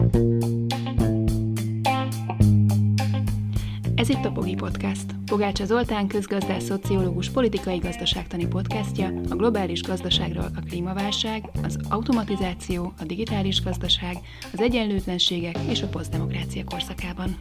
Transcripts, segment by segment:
Ez itt a Pogi Podcast. Pogácsa Zoltán közgazdász, szociológus, politikai gazdaságtani podcastja a globális gazdaságról, a klímaválság, az automatizáció, a digitális gazdaság, az egyenlőtlenségek és a posztdemokrácia korszakában.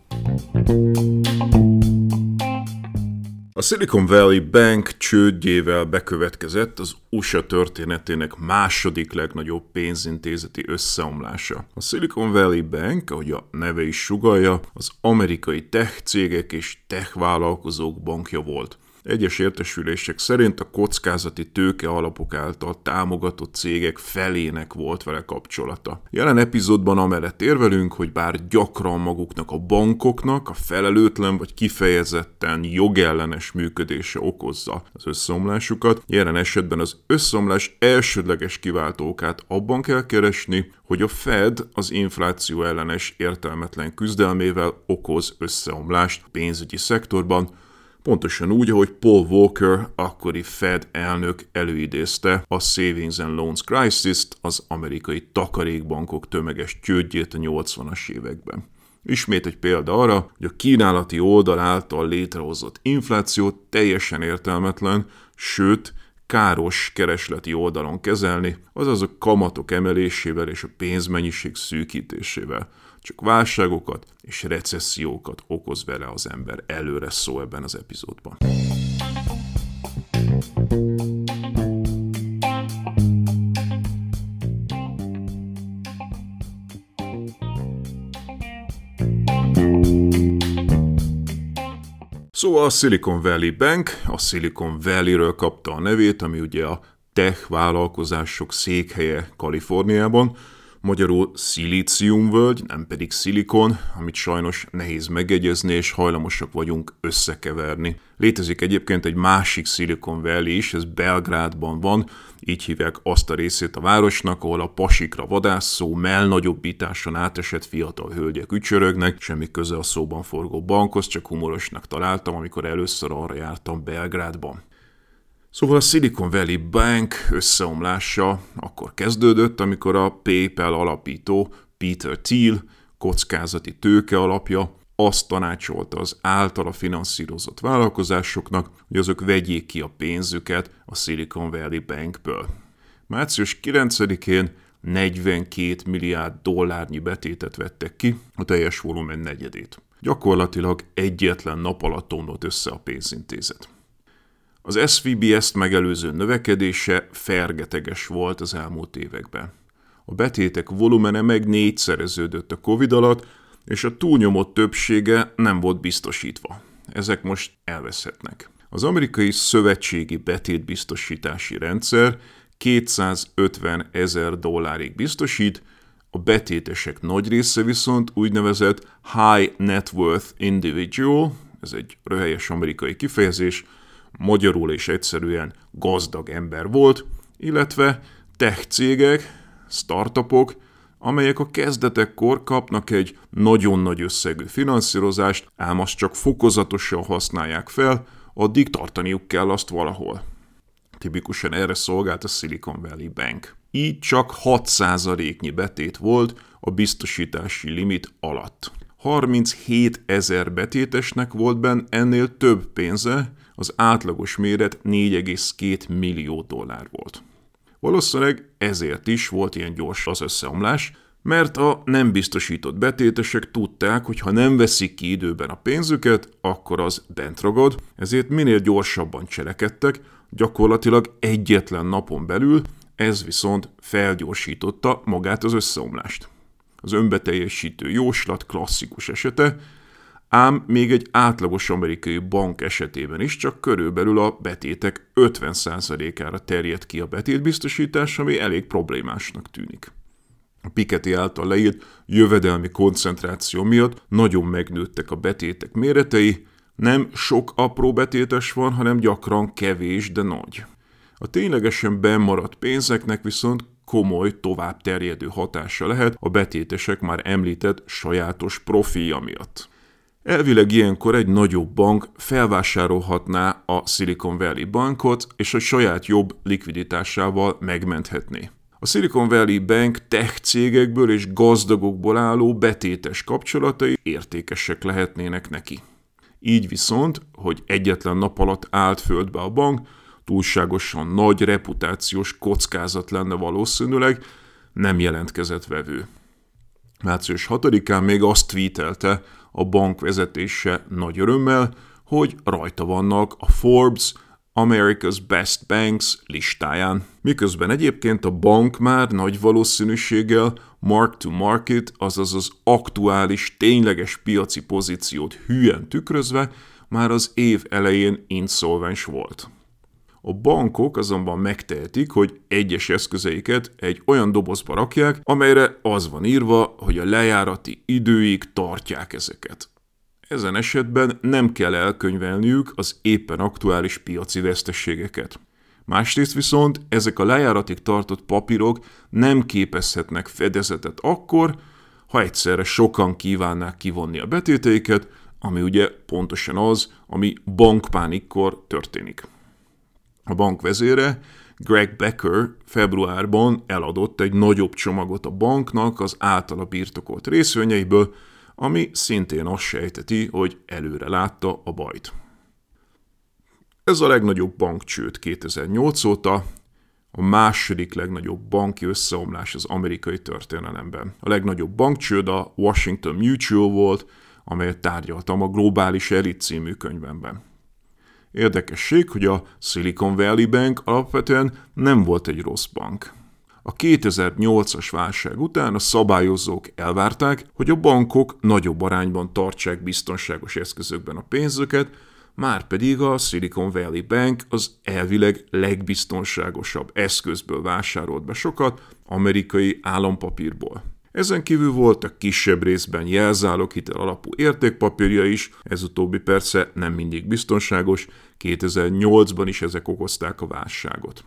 A Silicon Valley Bank csődjével bekövetkezett az USA történetének második legnagyobb pénzintézeti összeomlása. A Silicon Valley Bank, ahogy a neve is sugallja, az amerikai tech cégek és tech vállalkozók bankja volt. Egyes értesülések szerint a kockázati tőke alapok által támogatott cégek felének volt vele kapcsolata. Jelen epizódban amellett érvelünk, hogy bár gyakran maguknak a bankoknak a felelőtlen vagy kifejezetten jogellenes működése okozza az összeomlásukat, jelen esetben az összeomlás elsődleges kiváltó okát abban kell keresni, hogy a Fed az infláció ellenes értelmetlen küzdelmével okoz összeomlást a pénzügyi szektorban, pontosan úgy, ahogy Paul Volcker, akkori Fed elnök előidézte a Savings and Loans Crisis-t, az amerikai takarékbankok tömeges csődjét a 80-as években. Ismét egy példa arra, hogy a kínálati oldal által létrehozott infláció teljesen értelmetlen, sőt, káros keresleti oldalon kezelni, azaz a kamatok emelésével és a pénzmennyiség szűkítésével. Csak válságokat és recessziókat okoz vele az ember. Előre szó ebben az epizódban. Szóval a Silicon Valley Bank a Silicon Valley-ről kapta a nevét, ami ugye a tech vállalkozások székhelye Kaliforniában, magyarul szilíciumvölgy, nem pedig szilikon, amit sajnos nehéz megjegyezni, és hajlamosak vagyunk összekeverni. Létezik egyébként egy másik Silicon Valley is, ez Belgrádban van, így hívják azt a részét a városnak, ahol a pasikra vadászó, mellnagyobbításon átesett fiatal hölgyek ücsörögnek, semmi köze a szóban forgó bankhoz, csak humorosnak találtam, amikor először arra jártam Belgrádban. Szóval a Silicon Valley Bank összeomlása akkor kezdődött, amikor a PayPal alapító Peter Thiel, kockázati tőke alapja, azt tanácsolta az általa finanszírozott vállalkozásoknak, hogy azok vegyék ki a pénzüket a Silicon Valley Bankből. Március 9-én 42 milliárd dollárnyi betétet vettek ki, a teljes volumen negyedét. Gyakorlatilag egyetlen nap alatt omlott össze a pénzintézet. Az SVB ezt megelőző növekedése fergeteges volt az elmúlt években. A betétek volumene meg négyszereződött a Covid alatt, és a túlnyomott többsége nem volt biztosítva. Ezek most elveszhetnek. Az amerikai szövetségi betétbiztosítási rendszer 250 000 dollárig biztosít, a betétesek nagy része viszont úgynevezett High Net Worth Individual, ez egy röhelyes amerikai kifejezés, magyarul és egyszerűen gazdag ember volt, illetve tech cégek, startupok, amelyek a kezdetekkor kapnak egy nagyon nagy összegű finanszírozást, ám azt csak fokozatosan használják fel, addig tartaniuk kell azt valahol. Tipikusan erre szolgált a Silicon Valley Bank. Így csak 6%-nyi betét volt a biztosítási limit alatt. 37 000 betétesnek volt benne ennél több pénze, az átlagos méret 4,2 millió dollár volt. Valószínűleg ezért is volt ilyen gyors az összeomlás, mert a nem biztosított betétesek tudták, hogy ha nem veszik ki időben a pénzüket, akkor az bent ragad, ezért minél gyorsabban cselekedtek, gyakorlatilag egyetlen napon belül, ez viszont felgyorsította magát az összeomlást. Az önbeteljesítő jóslat klasszikus esete, ám még egy átlagos amerikai bank esetében is csak körülbelül a betétek 50%-ára terjed ki a betétbiztosítás, ami elég problémásnak tűnik. A Piketty által leírt jövedelmi koncentráció miatt nagyon megnőttek a betétek méretei, nem sok apró betétes van, hanem gyakran kevés, de nagy. A ténylegesen bennmaradt pénzeknek viszont komoly, tovább terjedő hatása lehet a betétesek már említett sajátos profilja miatt. Elvileg ilyenkor egy nagyobb bank felvásárolhatná a Silicon Valley Bankot, és a saját jobb likviditásával megmenthetné. A A Silicon Valley Bank tech cégekből és gazdagokból álló betétes kapcsolatai értékesek lehetnének neki. Így viszont, hogy egyetlen nap alatt állt földbe a bank, túlságosan nagy reputációs kockázat lenne valószínűleg, nem jelentkezett vevő. Március 6-án még azt tweetelte a bank vezetése nagy örömmel, hogy rajta vannak a Forbes America's Best Banks listáján. Miközben egyébként a bank már nagy valószínűséggel mark-to-market, azaz az aktuális, tényleges piaci pozíciót hülyen tükrözve már az év elején inszolvens volt. A bankok azonban megtehetik, hogy egyes eszközeiket egy olyan dobozba rakják, amelyre az van írva, hogy a lejárati időig tartják ezeket. Ezen esetben nem kell elkönyvelniük az éppen aktuális piaci veszteségeket. Másrészt viszont ezek a lejáratig tartott papírok nem képezhetnek fedezetet akkor, ha egyszerre sokan kívánnák kivonni a betéteiket, ami ugye pontosan az, ami bankpánikkor történik. A bank vezére, Greg Becker februárban eladott egy nagyobb csomagot a banknak az általa birtokolt részvényeiből, ami szintén azt sejteti, hogy előre látta a bajt. Ez a legnagyobb bankcsőd 2008 óta, a második legnagyobb banki összeomlás az amerikai történelemben. A legnagyobb bankcsőd a Washington Mutual volt, amelyet tárgyaltam a Globális Elit című könyvemben. Érdekesség, hogy a Silicon Valley Bank alapvetően nem volt egy rossz bank. A 2008-as válság után a szabályozók elvárták, hogy a bankok nagyobb arányban tartsák biztonságos eszközökben a pénzüket, márpedig a Silicon Valley Bank az elvileg legbiztonságosabb eszközből vásárolt be sokat amerikai állampapírból. Ezen kívül voltak kisebb részben jelzáloghitel alapú értékpapírja is, ez utóbbi persze nem mindig biztonságos, 2008-ban is ezek okozták a válságot.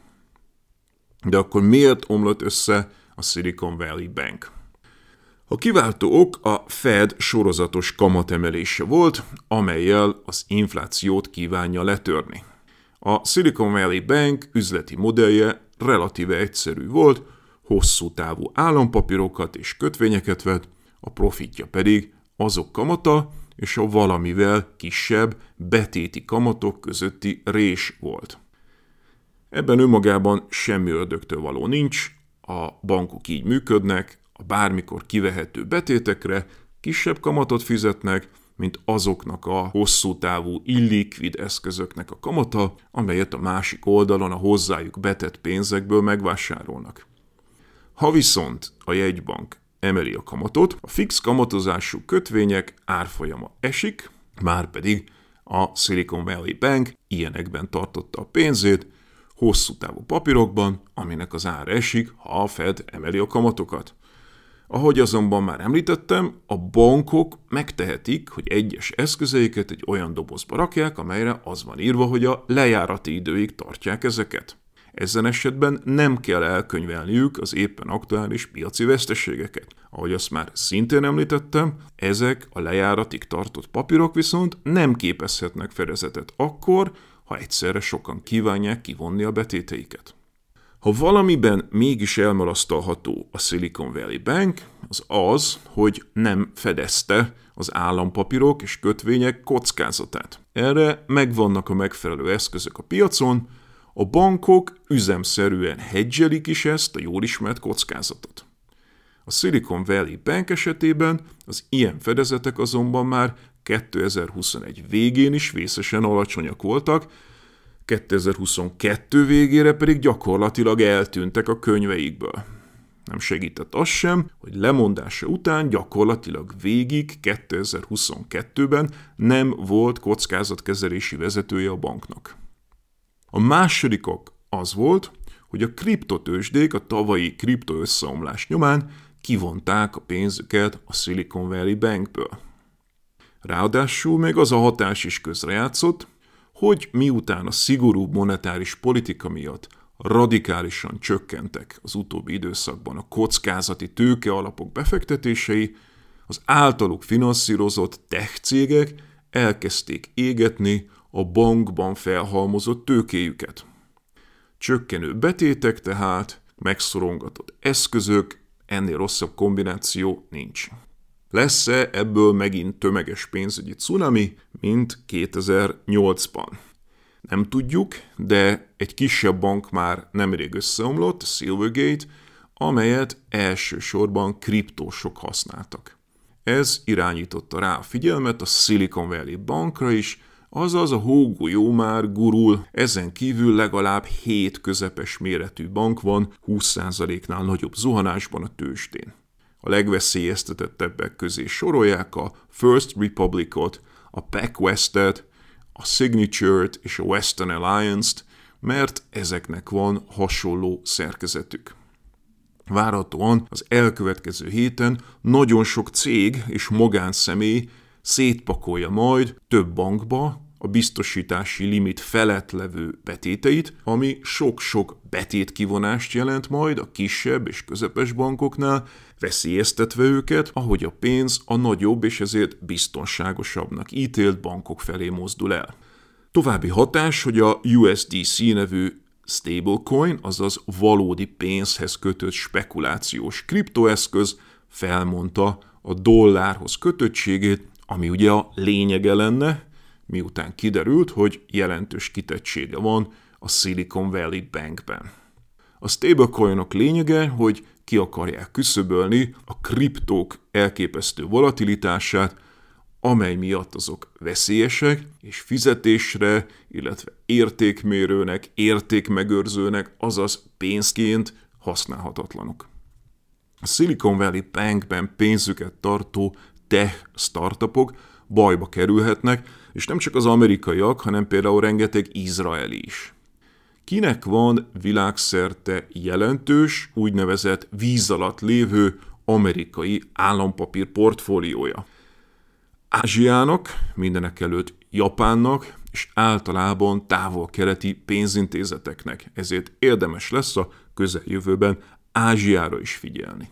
De akkor miért omlott össze a Silicon Valley Bank? A kiváltó ok a Fed sorozatos kamatemelése volt, amellyel az inflációt kívánja letörni. A Silicon Valley Bank üzleti modellje relatíve egyszerű volt, hosszú távú állampapírokat és kötvényeket vett, a profitja pedig azok kamata és a valamivel kisebb betéti kamatok közötti rés volt. Ebben önmagában semmi ördögtől való nincs, a bankok így működnek, a bármikor kivehető betétekre kisebb kamatot fizetnek, mint azoknak a hosszú távú illikvid eszközöknek a kamata, amelyet a másik oldalon a hozzájuk betett pénzekből megvásárolnak. Ha viszont a jegybank emeli a kamatot, a fix kamatozású kötvények árfolyama esik, márpedig a Silicon Valley Bank ilyenekben tartotta a pénzét, hosszú távú papírokban, aminek az ára esik, ha a Fed emeli a kamatokat. Ahogy azonban már említettem, a bankok megtehetik, hogy egyes eszközeiket egy olyan dobozba rakják, amelyre az van írva, hogy a lejárati időig tartják ezeket. Ezen esetben nem kell elkönyvelniük az éppen aktuális piaci veszteségeket. Ahogy azt már szintén említettem, ezek a lejáratig tartott papírok viszont nem képezhetnek fedezetet akkor, ha egyszerre sokan kívánják kivonni a betéteiket. Ha valamiben mégis elmarasztalható a Silicon Valley Bank, az, hogy nem fedezte az állampapírok és kötvények kockázatát. Erre megvannak a megfelelő eszközök a piacon, a bankok üzemszerűen hedgelik is ezt a jól ismert kockázatot. A Silicon Valley Bank esetében az ilyen fedezetek azonban már 2021 végén is vészesen alacsonyak voltak, 2022 végére pedig gyakorlatilag eltűntek a könyveikből. Nem segített az sem, hogy lemondása után gyakorlatilag végig 2022-ben nem volt kockázatkezelési vezetője a banknak. A második ok az volt, hogy a kriptotőzsdék a tavalyi kriptoösszeomlás nyomán kivonták a pénzüket a Silicon Valley Bankből. Ráadásul még az a hatás is közrejátszott, hogy miután a szigorúbb monetáris politika miatt radikálisan csökkentek az utóbbi időszakban a kockázati tőke alapok befektetései, az általuk finanszírozott tech cégek elkezdték égetni a bankban felhalmozott tőkéjüket. Csökkenő betétek tehát megszorongatott eszközök, ennél rosszabb kombináció nincs. Lesz-e ebből megint tömeges pénzügyi cunami, mint 2008-ban? Nem tudjuk, de egy kisebb bank már nemrég összeomlott, a Silvergate, amelyet elsősorban kriptósok használtak. Ez irányította rá a figyelmet a Silicon Valley Bankra is, azaz a hógolyó már gurul, ezen kívül legalább 7 közepes méretű bank van 20%-nál nagyobb zuhanásban a tőzsdén. A legveszélyeztetettebbek közé sorolják a First Republicot, a PacWestet, a Signature-t és a Western Alliance-t, mert ezeknek van hasonló szerkezetük. Várhatóan az elkövetkező héten nagyon sok cég és magánszemély szétpakolja majd több bankba a biztosítási limit felett levő betéteit, ami sok-sok betétkivonást jelent majd a kisebb és közepes bankoknál, veszélyeztetve őket, ahogy a pénz a nagyobb és ezért biztonságosabbnak ítélt bankok felé mozdul el. További hatás, hogy a USDC nevű stablecoin, azaz valódi pénzhez kötött spekulációs kriptoeszköz felmondta a dollárhoz kötöttségét, ami ugye a lényege lenne, miután kiderült, hogy jelentős kitettsége van a Silicon Valley Bankben. A stablecoinok lényege, hogy ki akarják küszöbölni a kriptók elképesztő volatilitását, amely miatt azok veszélyesek, és fizetésre, illetve értékmérőnek, értékmegőrzőnek, azaz pénzként használhatatlanok. A Silicon Valley Bankben pénzüket tartó tech startupok bajba kerülhetnek, és nem csak az amerikaiak, hanem például rengeteg izraeli is. Kinek van világszerte jelentős, úgynevezett víz alatt lévő amerikai állampapír portfóliója? Ázsiának, mindenekelőtt Japánnak, és általában távol-keleti pénzintézeteknek, ezért érdemes lesz a közeljövőben Ázsiára is figyelni.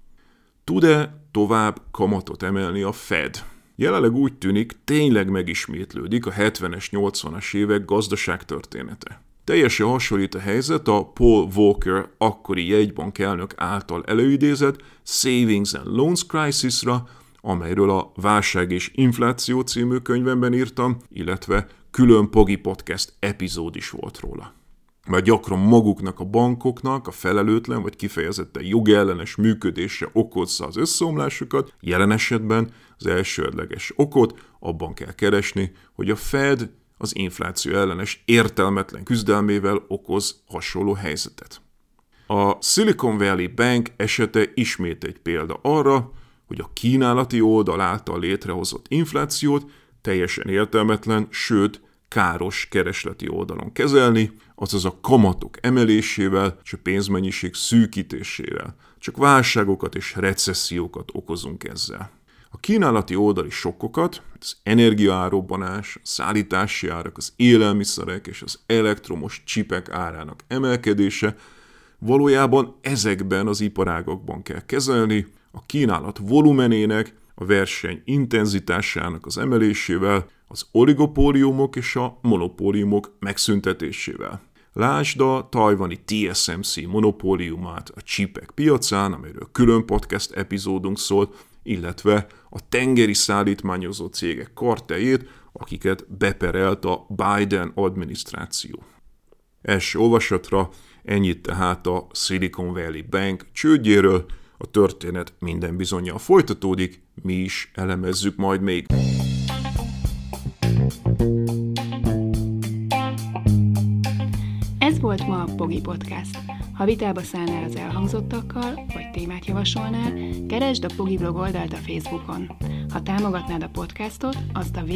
Tud-e tovább kamatot emelni a Fed? Jelenleg úgy tűnik, tényleg megismétlődik a 70-es, 80-as évek gazdaságtörténete. Teljesen hasonlít a helyzet a Paul Volcker akkori jegybank elnök által előidézett Savings and Loans Crisis-ra, amelyről a Válság és Infláció című könyvemben írtam, illetve külön Pogi Podcast epizód is volt róla. Mert gyakran maguknak a bankoknak a felelőtlen vagy kifejezetten jogellenes működése okozza az összeomlásukat, jelen esetben az elsődleges okot abban kell keresni, hogy a Fed az infláció ellenes értelmetlen küzdelmével okoz hasonló helyzetet. A Silicon Valley Bank esete ismét egy példa arra, hogy a kínálati oldal által létrehozott inflációt teljesen értelmetlen, sőt káros keresleti oldalon kezelni, azaz a kamatok emelésével és a pénzmennyiség szűkítésével. Csak válságokat és recessziókat okozunk ezzel. A kínálati oldali sokkokat, az energiaárrobbanás, a szállítási árak, az élelmiszerek és az elektromos csipek árának emelkedése valójában ezekben az iparágakban kell kezelni, a kínálat volumenének, a verseny intenzitásának az emelésével, az oligopóliumok és a monopóliumok megszüntetésével. Lásd a tajvani TSMC monopóliumát a csipek piacán, amiről külön podcast epizódunk szólt, illetve a tengeri szállítmányozó cégek karteljét, akiket beperelt a Biden adminisztráció. Első olvasatra ennyit tehát a Silicon Valley Bank csődjéről, a történet minden bizonnyal folytatódik, mi is elemezzük majd még. Ez volt ma a Pogi Podcast. Ha vitába szállnál az elhangzottakkal, vagy témát javasolnál, keresd a Pogi blog oldalt a Facebookon. Ha támogatnád a podcastot, azt a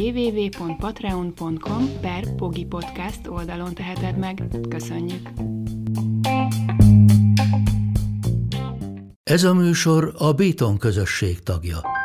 www.patreon.com/pogipodcast oldalon teheted meg. Köszönjük! Ez a műsor a Béton közösség tagja.